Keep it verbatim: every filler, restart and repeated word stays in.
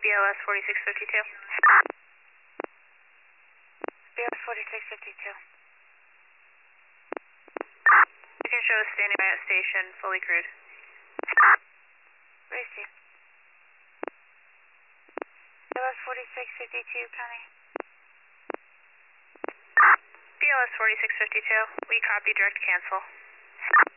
B L S forty-six fifty-two. B L S forty-six fifty-two. You can show us standing by at station, fully crewed. Receive. B L S forty-six fifty-two, Penny. B L S forty-six fifty-two, we copy, direct cancel.